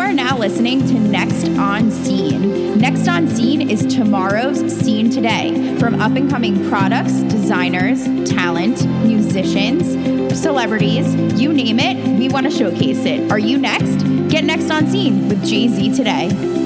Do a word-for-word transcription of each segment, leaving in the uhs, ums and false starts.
are now listening to Next on Scene. Next on Scene is tomorrow's scene today. From up-and-coming products, designers, talent, musicians, celebrities, you name it, we want to showcase it. Are you next? Get Next on Scene with Jay-Z today.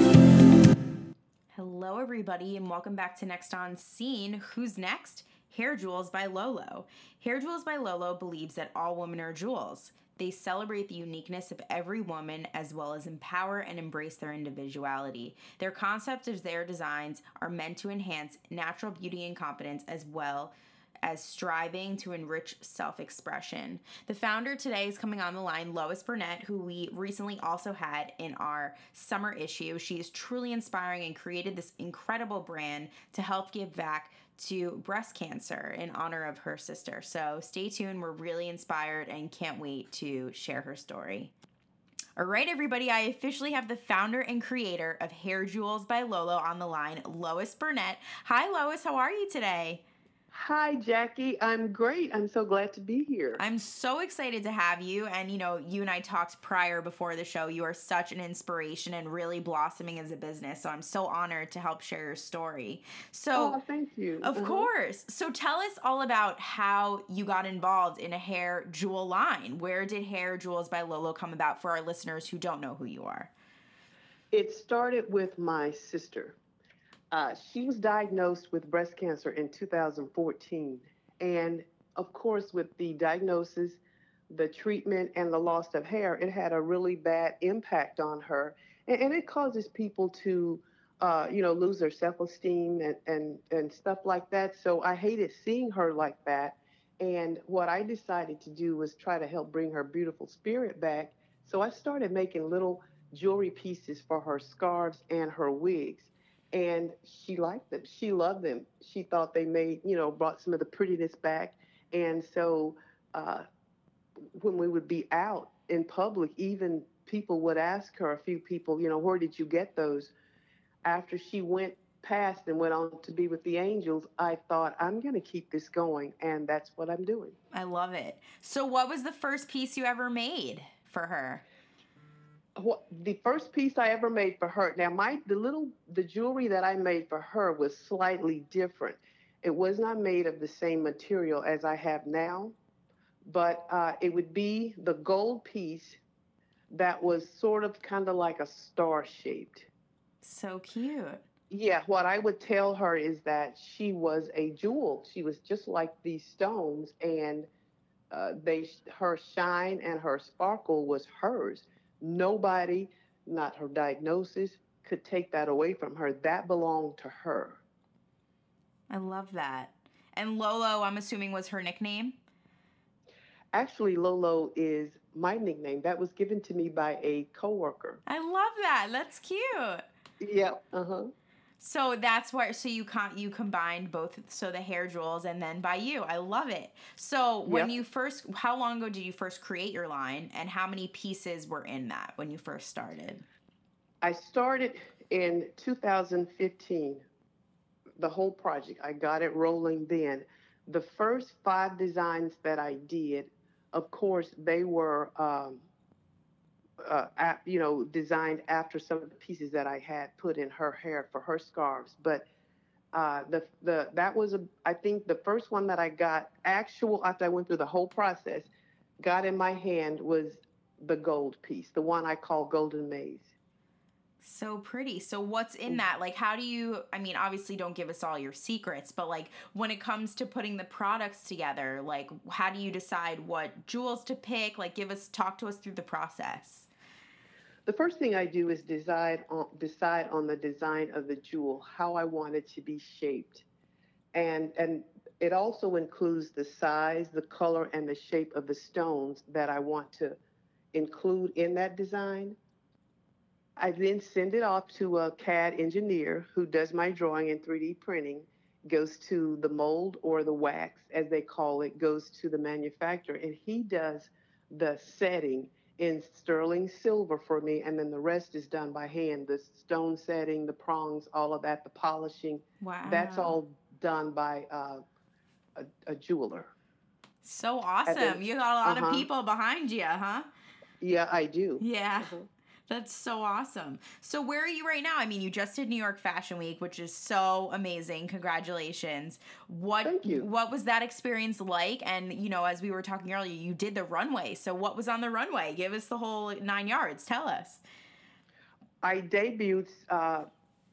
Hello, everybody, and welcome back to Next on Scene. Who's next? Hair Jewels by Lolo. Hair Jewels by Lolo believes that all women are jewels. They celebrate the uniqueness of every woman as well as empower and embrace their individuality. Their concept of their designs are meant to enhance natural beauty and confidence as well as striving to enrich self-expression. The founder today is coming on the line, Lois Burnett, who we recently also had in our summer issue. She is truly inspiring and created this incredible brand to help give back to breast cancer in honor of her sister. So stay tuned. We're really inspired and can't wait to share her story. All right, everybody, I officially have the founder and creator of Hair Jewels by Lolo on the line, Lois Burnett. Hi, Lois. How are you today? Hi, Jackie. I'm great. I'm so glad to be here. I'm so excited to have you. And, you know, you and I talked prior before the show. You are such an inspiration and really blossoming as a business. So I'm so honored to help share your story. So, oh, thank you. Of uh-huh. course. So tell us all about how you got involved in a hair jewel line. Where did Hair Jewels by Lolo come about for our listeners who don't know who you are? It started with my sister. Uh, she was diagnosed with breast cancer in two thousand fourteen. And of course, with the diagnosis, the treatment, and the loss of hair, it had a really bad impact on her. And, and it causes people to, uh, you know, lose their self-esteem and, and, and stuff like that. So I hated seeing her like that. And what I decided to do was try to help bring her beautiful spirit back. So I started making little jewelry pieces for her scarves and her wigs. And she liked them. She loved them. She thought they made, you know, brought some of the prettiness back. And so uh, when we would be out in public, even people would ask her, a few people, you know, where did you get those? After she went past and went on to be with the angels, I thought, I'm going to keep this going. And that's what I'm doing. I love it. So what was the first piece you ever made for her? What, the first piece I ever made for her. Now, my the little the jewelry that I made for her was slightly different. It was not made of the same material as I have now, but uh, it would be the gold piece that was sort of kind of like a star shaped. So cute. Yeah, what I would tell her is that she was a jewel. She was just like these stones, and uh, they her shine and her sparkle was hers. Nobody, not her diagnosis, could take that away from her. That belonged to her. I love that. And Lolo, I'm assuming, was her nickname? Actually, Lolo is my nickname. That was given to me by a coworker. I love that. That's cute. Yeah, uh-huh. So that's where, so you con- you combined both, so the Hair Jewels and then by you. I love it. So when Yep. you first, how long ago did you first create your line, and how many pieces were in that when you first started? I started in two thousand fifteen, the whole project. I got it rolling then. The first five designs that I did, of course, they were, um, uh, ap- you know, designed after some of the pieces that I had put in her hair for her scarves. But uh, the the that was a I think the first one that I got actual after I went through the whole process, got in my hand was the gold piece, the one I call Golden Maze. So pretty. So what's in that? Like, how do you, I mean, obviously don't give us all your secrets, but like when it comes to putting the products together, like how do you decide what jewels to pick? Like give us, talk to us through the process. The first thing I do is decide on decide on the design of the jewel, how I want it to be shaped. And and it also includes the size, the color, and the shape of the stones that I want to include in that design. I then send it off to a C A D engineer who does my drawing and three D printing, goes to the mold or the wax, as they call it, goes to the manufacturer, and he does the setting in sterling silver for me, and then the rest is done by hand. The stone setting, the prongs, all of that, the polishing. Wow. That's all done by uh, a, a jeweler. So awesome. Then, you got a lot uh-huh. of people behind you, huh? Yeah, I do. Yeah. Uh-huh. That's so awesome. So where are you right now? I mean, you just did New York Fashion Week, which is so amazing. Congratulations. What Thank you. what was that experience like? And, you know, as we were talking earlier, you did the runway. So what was on the runway? Give us the whole nine yards. Tell us. I debuted uh,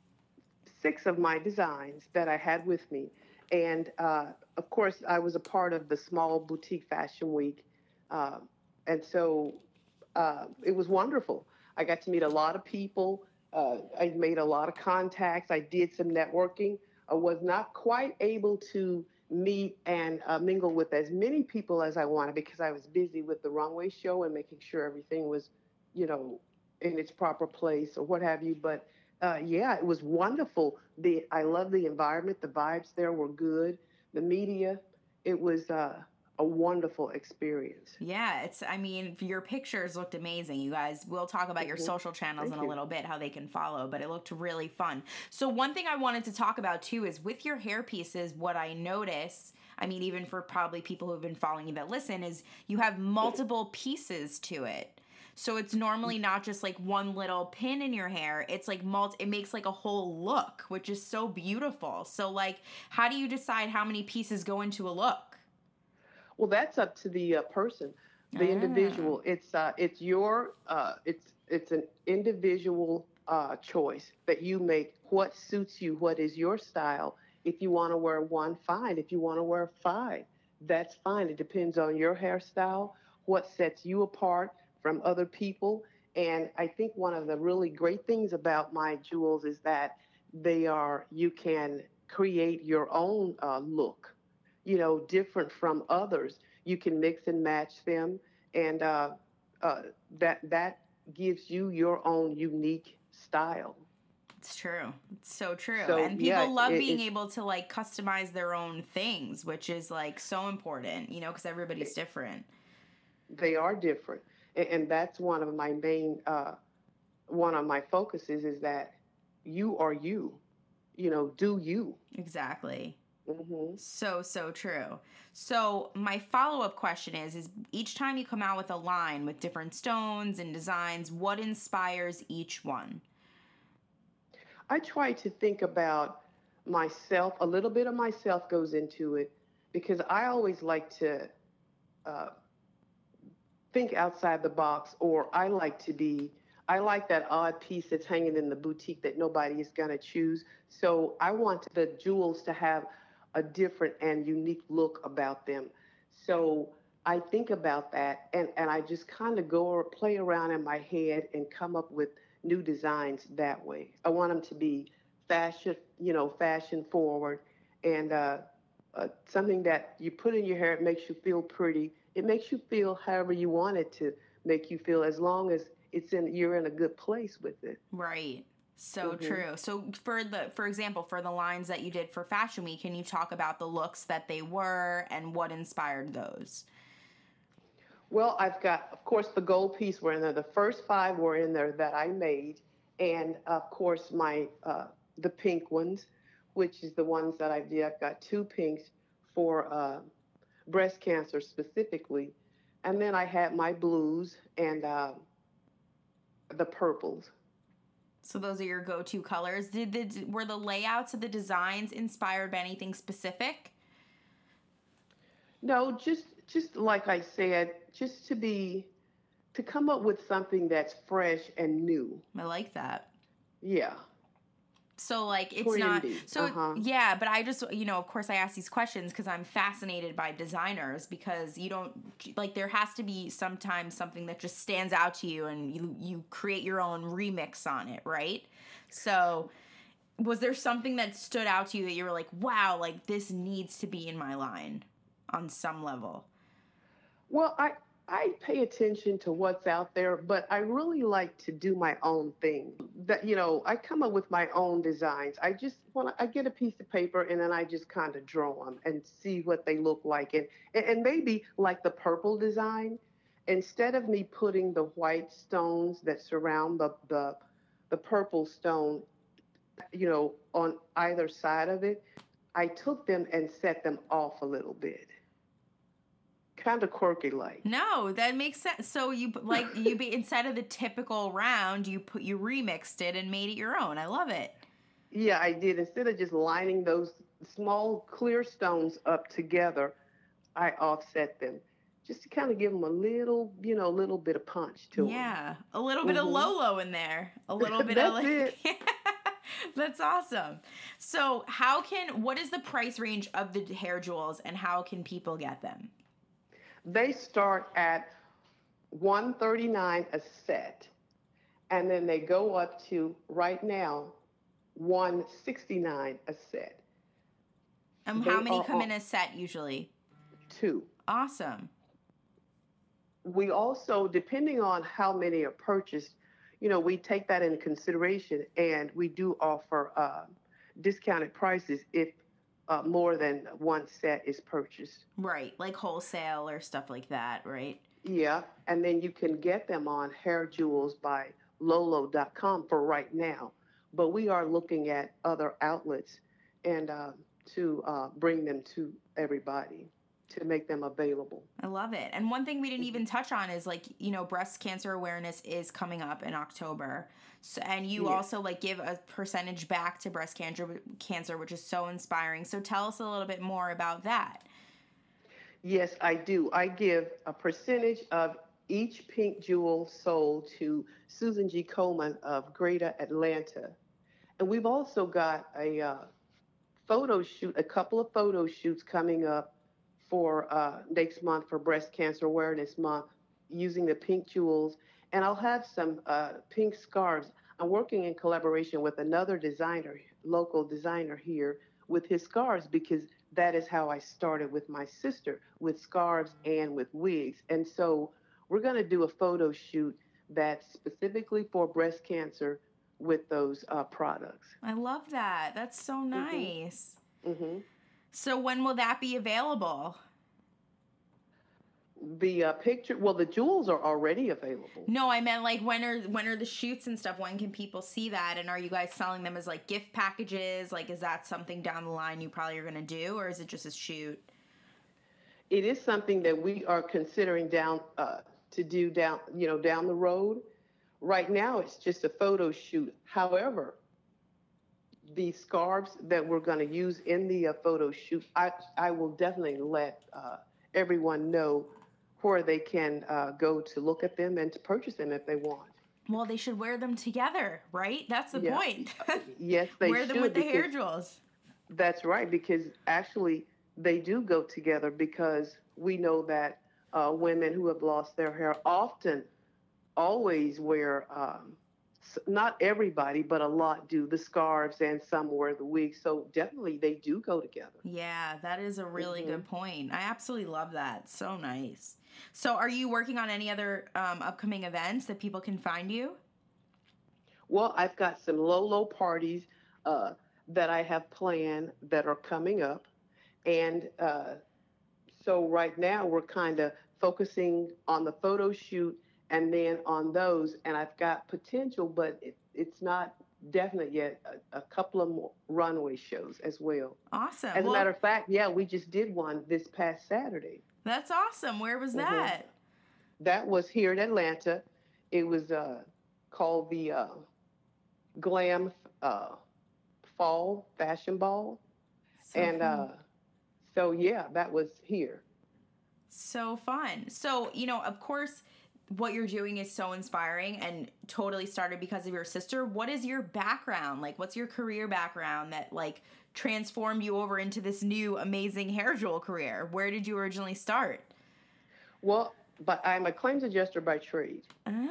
six of my designs that I had with me. And uh, of course, I was a part of the Small Boutique Fashion Week. Uh, and so uh, it was wonderful. I got to meet a lot of people. Uh, I made a lot of contacts. I did some networking. I was not quite able to meet and uh, mingle with as many people as I wanted because I was busy with the runway show and making sure everything was, you know, in its proper place or what have you. But uh, yeah, it was wonderful. The I love the environment. The vibes there were good. The media, it was uh, a wonderful experience. Yeah, it's, I mean, your pictures looked amazing. You guys, we'll talk about your Mm-hmm. social channels Thank in a you. little bit, how they can follow, but it looked really fun. So, one thing I wanted to talk about too is with your hair pieces, what I notice, I mean, even for probably people who have been following you that listen, is you have multiple pieces to it. So it's normally not just like one little pin in your hair. It's like multi, it makes like a whole look, which is so beautiful. So like, how do you decide how many pieces go into a look? Well, that's up to the uh, person, the Ah, individual. It's uh, it's your uh, it's it's an individual uh, choice that you make. What suits you? What is your style? If you want to wear one, fine. If you want to wear five, that's fine. It depends on your hairstyle, what sets you apart from other people. And I think one of the really great things about my jewels is that they are you can create your own uh, look, you know, different from others. You can mix and match them, and uh, uh, that that gives you your own unique style. it's true. It's so true. So And yeah, people love it, being it, able to like customize their own things, which is like so important, you know, because everybody's it different. they are different, and, and that's one of my main uh, one of my focuses is that you are you. You know, do you? Exactly. Hmm. So, so true. So, my follow up question is is each time you come out with a line with different stones and designs, what inspires each one? I try to think about myself. A little bit of myself goes into it because I always like to uh, think outside the box, or I like to be, I like that odd piece that's hanging in the boutique that nobody is going to choose. So I want the jewels to have a different and unique look about them. So I think about that, and, and I just kind of go or play around in my head and come up with new designs that way. I want them to be fashion, you know, fashion forward, and uh, uh, something that you put in your hair. It makes you feel pretty. It makes you feel however you want it to make you feel, as long as it's in you're in a good place with it. Right. So Hmm. true. So for the for example, for the lines that you did for Fashion Week, can you talk about the looks that they were and what inspired those? Well, I've got, of course, the gold piece were in there. The first five were in there that I made, and of course, my uh, the pink ones, which is the ones that I did. I've got two pinks for uh, breast cancer specifically, and then I had my blues and uh, the purples. So those are your go-to colors. Did the were the layouts of the designs inspired by anything specific? No, just just like I said, just to be to come up with something that's fresh and new. I like that. Yeah, So like it's not trendy. Uh so huh. yeah, but I just you know, of course I ask these questions cuz I'm fascinated by designers because you don't like there has to be sometimes something that just stands out to you and you you create your own remix on it, right? So was there something that stood out to you that you were like, "Wow, like this needs to be in my line on some level?" Well, I I pay attention to what's out there, but I really like to do my own thing. That you know, I come up with my own designs. I just want I get a piece of paper and then I just kind of draw them and see what they look like, and and maybe like the purple design, instead of me putting the white stones that surround the the the purple stone, you know, on either side of it, I took them and set them off a little bit, kind of quirky like. No, that makes sense. So you like you be instead of the typical round, you put you remixed it and made it your own. I love it. Yeah, I did. Instead of just lining those small clear stones up together, I offset them just to kind of give them a little, you know, little bit of punch to them. Yeah, a little bit of Hmm. Lolo in there. A little bit of That's like it. That's awesome. So, how can what is the price range of the hair jewels and how can people get them? They start at one thirty-nine a set, and then they go up to right now one sixty-nine a set. Um, how They many are come on in a set usually? two. Awesome. We also, depending on how many are purchased, you know, we take that into consideration, and we do offer uh, discounted prices if uh, more than one set is purchased. Right, like wholesale or stuff like that, right? Yeah, and then you can get them on hair jewels by lolo dot com for right now. But we are looking at other outlets and uh, to uh, bring them to everybody to make them available. I love it. And one thing we didn't Hmm. even touch on is like, you know, breast cancer awareness is coming up in October. So, and you Yes. also like give a percentage back to breast cancer cancer, which is so inspiring. So tell us a little bit more about that. Yes, I do. I give a percentage of each pink jewel sold to Susan G. Komen of Greater Atlanta. And we've also got a uh, photo shoot, a couple of photo shoots coming up for uh, next month for Breast Cancer Awareness Month using the pink jewels. And I'll have some uh, pink scarves. I'm working in collaboration with another designer, local designer here, with his scarves because that is how I started with my sister, with scarves and with wigs. And so we're going to do a photo shoot that's specifically for breast cancer with those uh, products. I love that. That's so Hmm. nice. Hmm. So when will that be available? The uh, picture, well, the jewels are already available. No, I meant like when are when are the shoots and stuff? When can people see that? And are you guys selling them as like gift packages? Like is that something down the line you probably are gonna do, or is it just a shoot? It is something that we are considering down uh, to do down, you know, down the road. Right now, it's just a photo shoot. However, the scarves that we're going to use in the uh, photo shoot, I I will definitely let uh, everyone know where they can uh, go to look at them and to purchase them if they want. Well, they should wear them together, right? That's the Yeah, point. yes, they Wear them with should the because hair jewels. that's right, because actually they do go together because we know that uh, women who have lost their hair often always wear, um, not everybody, but a lot do the scarves and some wear the wigs. So definitely they do go together. Yeah, that is a really Hmm. good point. I absolutely love that. So nice. So, are you working on any other um, upcoming events that people can find you? Well, I've got some low, low parties uh, that I have planned that are coming up. And uh, so right now we're kind of focusing on the photo shoot and then on those. And I've got potential, but it, it's not definite yet, a, a couple of more runway shows as well. Awesome. As a matter Well, of fact, yeah, we just did one this past Saturday. that's awesome. Where was Hmm. that? That was here in Atlanta. It was uh, called the uh, Glam uh, Fall Fashion Ball. So And uh, fun. so, yeah, that was here. So fun. So, you know, of course, what you're doing is so inspiring and totally started because of your sister. What is your background? Like, what's your career background that, like, transformed you over into this new amazing hair jewel career? Where did you originally start? Well, but I'm a claims adjuster by trade.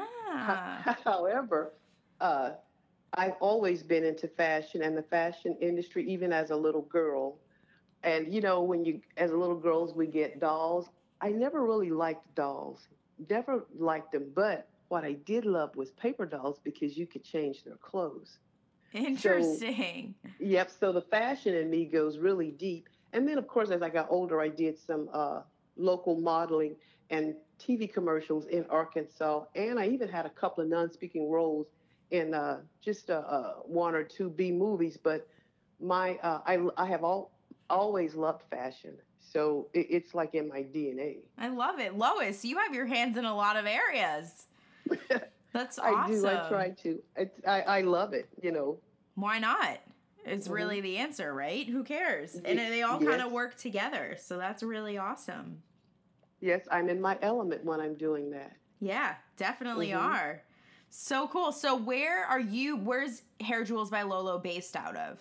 Ah, However, uh, I've always been into fashion and the fashion industry, even as a little girl. And you know, when you, as little girls, we get dolls. I never really liked dolls, never liked them. But what I did love was paper dolls because you could change their clothes. So, interesting. yep. So the fashion in me goes really deep. And then, of course, as I got older, I did some uh, local modeling and T V commercials in Arkansas, and I even had a couple of non-speaking roles in uh, just uh, uh, one or two B movies. But my uh, I I have all always loved fashion. So it, it's like in my D N A. I love it. Lois, you have your hands in a lot of areas. That's awesome. I do. I try to. It's, I, I love it, you know. Why not? It's mm-hmm. really the answer, right? Who cares? And they all yes. kind of work together. So that's really awesome. Yes, I'm in my element when I'm doing that. Yeah, definitely mm-hmm. are. So cool. So where are you, where's Hair Jewels by Lolo based out of?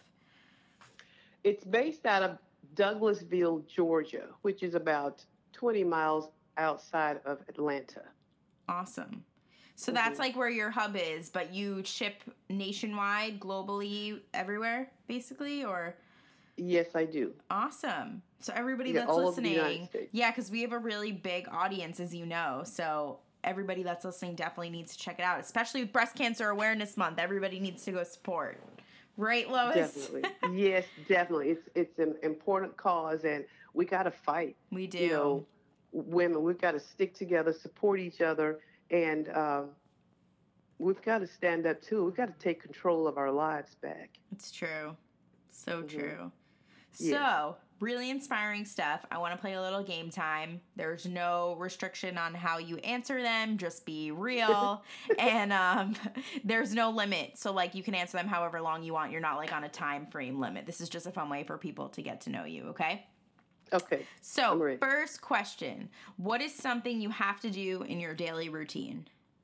It's based out of Douglasville, Georgia, which is about twenty miles outside of Atlanta. Awesome. So mm-hmm. that's like where your hub is, but you ship nationwide, globally, everywhere, basically, or? Yes, I do. Awesome. So everybody yeah, that's all listening, over the United States. Yeah, because we have a really big audience, as you know. So everybody that's listening definitely needs to check it out, especially with Breast Cancer Awareness Month. Everybody needs to go support. Right, Lois? Definitely. Yes, definitely. It's it's an important cause, and we got to fight. We do. You know, women, we've got to stick together, support each other, and um, we've got to stand up, too. We've got to take control of our lives back. It's true. So mm-hmm. true. Yes. So, really inspiring stuff. I want to play a little game time. There's no restriction on how you answer them. Just be real. and um, there's no limit. So, like, you can answer them however long you want. You're not, like, on a time frame limit. This is just a fun way for people to get to know you, okay? Okay. So, first question. What is something you have to do in your daily routine?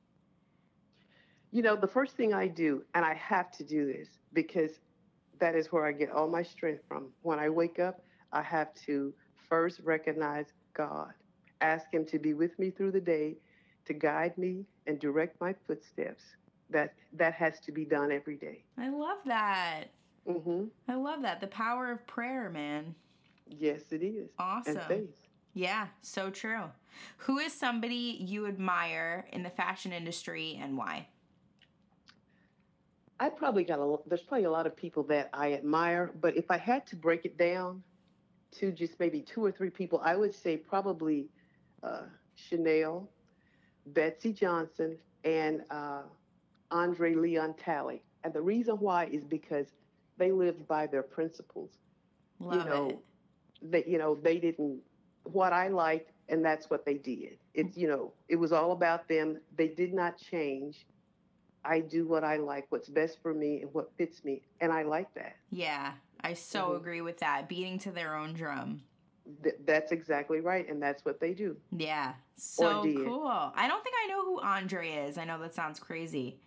You know, the first thing I do, and I have to do this because that is where I get all my strength from. When I wake up, I have to first recognize God, ask him to be with me through the day, to guide me and direct my footsteps. That that has to be done every day. I love that. Mm-hmm. I love that. The power of prayer, man. Yes, it is. Awesome. And faith. Yeah, so true. Who is somebody you admire in the fashion industry and why? I probably got a, there's probably a lot of people that I admire, but if I had to break it down to just maybe two or three people, I would say probably uh, Chanel, Betsy Johnson, and uh, Andre Leon Talley. And the reason why is because they lived by their principles. Love you know, it. They, you know, they didn't, what I liked, and that's what they did. It's, you know, it was all about them. They did not change. I do what I like, what's best for me and what fits me. And I like that. Yeah, I so mm-hmm. agree with that. Beating to their own drum. Th- that's exactly right. And that's what they do. Yeah. So cool. I don't think I know who Andre is. I know that sounds crazy.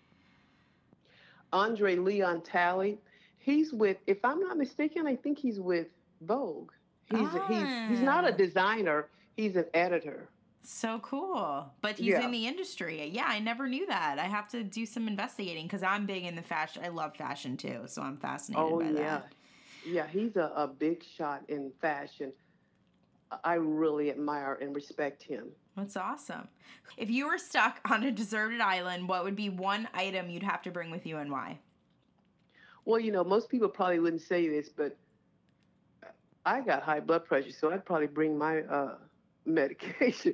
Andre Leon Talley. He's with, if I'm not mistaken, I think he's with Vogue. He's ah. he's he's not a designer. He's an editor. So cool. But he's yeah. in the industry. Yeah, I never knew that. I have to do some investigating because I'm big in the fashion. I love fashion too, so I'm fascinated oh, by yeah. that. Yeah, he's a, a big shot in fashion. I really admire and respect him. That's awesome. If you were stuck on a deserted island, what would be one item you'd have to bring with you and why? Well, you know, most people probably wouldn't say this, but I got high blood pressure, so I'd probably bring my uh, medication.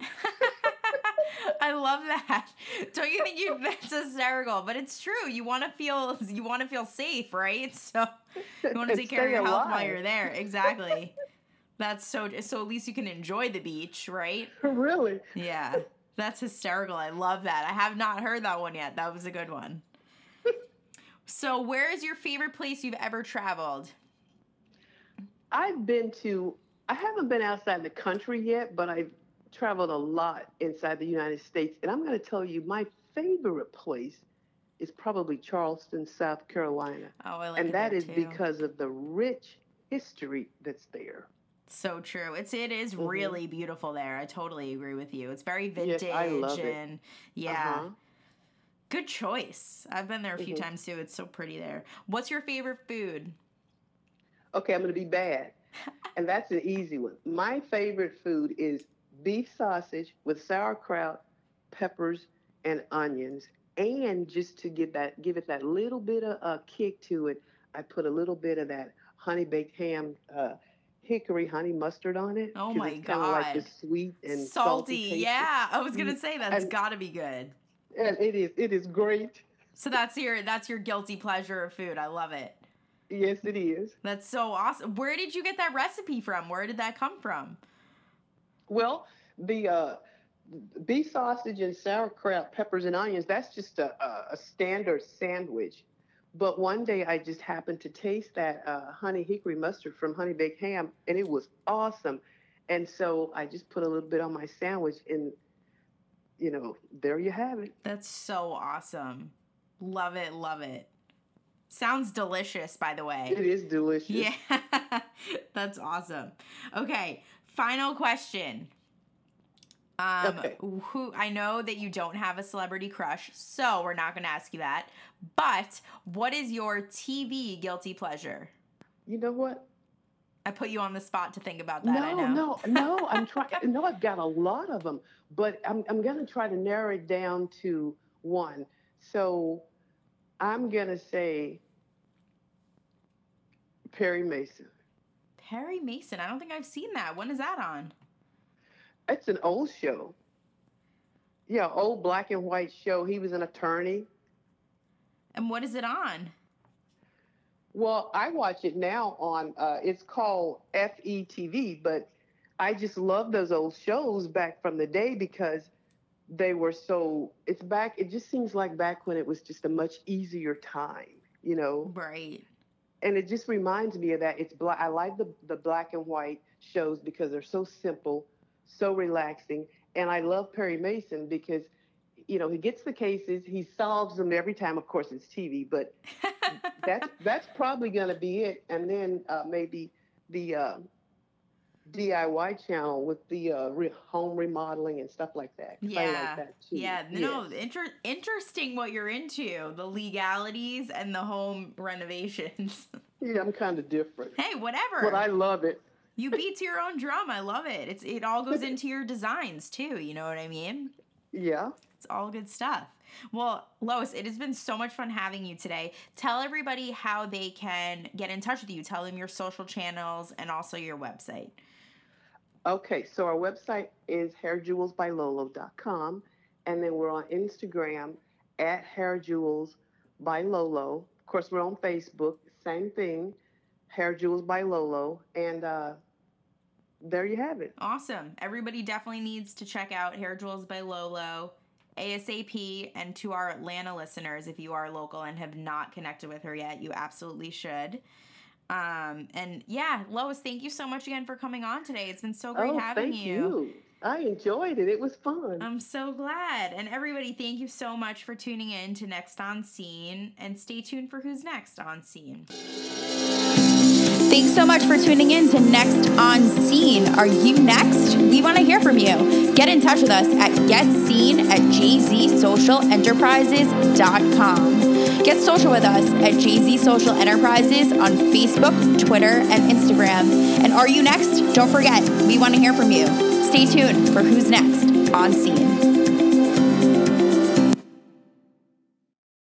I love that. Don't you think you that's hysterical? But it's true. You want to feel you want to feel safe, right? So you want to take care of your health while you're there. Exactly. That's so so at least you can enjoy the beach, right? Really? Yeah. That's hysterical. I love that. I have not heard that one yet. That was a good one. So, where is your favorite place you've ever traveled? I've been to I haven't been outside the country yet, but I've traveled a lot inside the United States. And I'm going to tell you, my favorite place is probably Charleston, South Carolina. Oh, I like and it that there is too. because of the rich history that's there. So true. It's it is mm-hmm. really beautiful there. I totally agree with you. It's very vintage. Yes, I love and it. yeah. Uh-huh. Good choice. I've been there a few mm-hmm. times too. It's so pretty there. What's your favorite food? Okay, I'm going to be bad. And that's an easy one. My favorite food is beef sausage with sauerkraut, peppers, and onions. And just to give that, give it that little bit of a kick to it, I put a little bit of that honey baked ham, uh, hickory honey mustard on it. Oh my it's god! Like the sweet and salty. salty Yeah, I was gonna say that's and, got to be good. And it is. It is great. So that's your that's your guilty pleasure of food. I love it. Yes, it is. That's so awesome. Where did you get that recipe from? Where did that come from? Well, the uh, beef sausage and sauerkraut, peppers and onions, that's just a, a, a standard sandwich. But one day I just happened to taste that uh, honey hickory mustard from Honey Baked Ham, and it was awesome. And so I just put a little bit on my sandwich, and, you know, there you have it. That's so awesome. Love it, love it. Sounds delicious, by the way. It is delicious. Yeah, that's awesome. Okay, final question. Um, Okay. who I know that you don't have a celebrity crush, so we're not going to ask you that. But what is your T V guilty pleasure? You know what? I put you on the spot to think about that. No, I know. no, no. I'm trying. No, I've got a lot of them, but I'm I'm gonna try to narrow it down to one. So I'm gonna say Perry Mason. Perry Mason. I don't think I've seen that. When is that on? It's an old show. Yeah, old black and white show. He was an attorney. And what is it on? Well, I watch it now on, uh, it's called F E T V, but I just love those old shows back from the day because they were so, it's back, it just seems like back when it was just a much easier time, you know? Right. And it just reminds me of that. It's black. I like the, the black and white shows because they're so simple, so relaxing. And I love Perry Mason because, you know, he gets the cases, he solves them every time. Of course, it's T V, but that's that's probably going to be it. And then uh, maybe the uh, D I Y channel with the uh, re- home remodeling and stuff like that. Yeah, I like that too. yeah. No, inter- interesting what you're into, the legalities and the home renovations. Yeah, I'm kind of different. Hey, whatever. But I love it. You beat to your own drum. I love it. It's it all goes into your designs too. You know what I mean? Yeah. It's all good stuff. Well, Lois, it has been so much fun having you today. Tell everybody how they can get in touch with you. Tell them your social channels and also your website. Okay, so our website is hair jewels by lolo dot com, and then we're on Instagram at hair jewels by lolo. Of course, we're on Facebook, same thing, Hair Jewels by Lolo, and uh, there you have it. Awesome. Everybody definitely needs to check out Hair Jewels by Lolo ASAP. And to our Atlanta listeners, if you are local and have not connected with her yet, you absolutely should. Um, and yeah, Lois, thank you so much again for coming on today. It's been so great oh, having thank you. you. I enjoyed it. It was fun. I'm so glad. And everybody, thank you so much for tuning in to Next on Scene, and stay tuned for who's next on Scene. Thanks so much for tuning in to Next on Scene. Are you next? We want to hear from you. Get in touch with us at getscene at j z social enterprises dot com. Get social with us at J Z Social Enterprises on Facebook, Twitter, and Instagram. And are you next? Don't forget, we want to hear from you. Stay tuned for who's next on Scene.